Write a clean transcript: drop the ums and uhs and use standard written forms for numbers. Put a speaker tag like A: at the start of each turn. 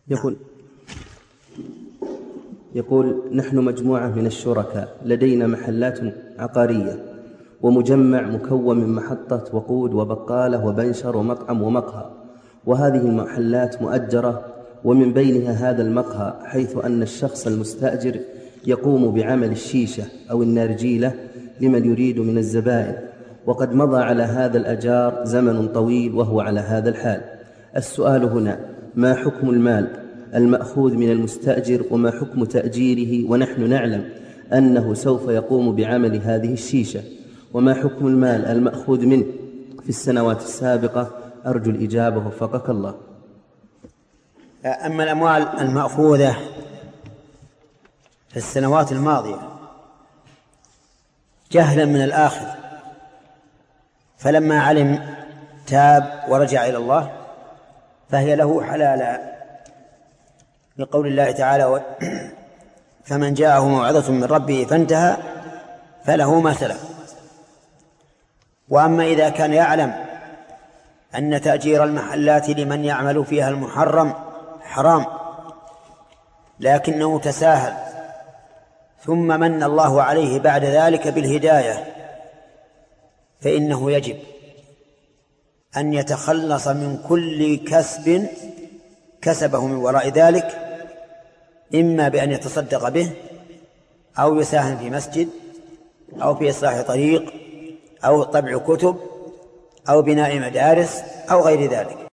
A: يقول نحن مجموعة من الشركاء لدينا محلات عقارية ومجمع مكون من محطة وقود وبقالة وبنشر ومطعم ومقهى، وهذه المحلات مؤجرة، ومن بينها هذا المقهى، حيث أن الشخص المستأجر يقوم بعمل الشيشة أو النارجيلة لمن يريد من الزبائن، وقد مضى على هذا الأجار زمن طويل وهو على هذا الحال. السؤال هنا: ما حكم المال المأخوذ من المستأجر، وما حكم تأجيره ونحن نعلم أنه سوف يقوم بعمل هذه الشيشة، وما حكم المال المأخوذ منه في السنوات السابقة؟ أرجو الإجابة وفقك الله.
B: أما الأموال المأخوذة في السنوات الماضية جهلا من الآخذ، فلما علم تاب ورجع إلى الله فهي له حلالا، لقول الله تعالى: فمن جاءه موعظة من ربه فانتهى فله ما سلف. وأما إذا كان يعلم أن تأجير المحلات لمن يعمل فيها المحرم حرام، لكنه تساهل ثم من الله عليه بعد ذلك بالهداية، فإنه يجب أن يتخلص من كل كسب كسبه من وراء ذلك، إما بأن يتصدق به، أو يساهم في مسجد، أو في إصلاح طريق، أو طبع كتب، أو بناء مدارس، أو غير ذلك.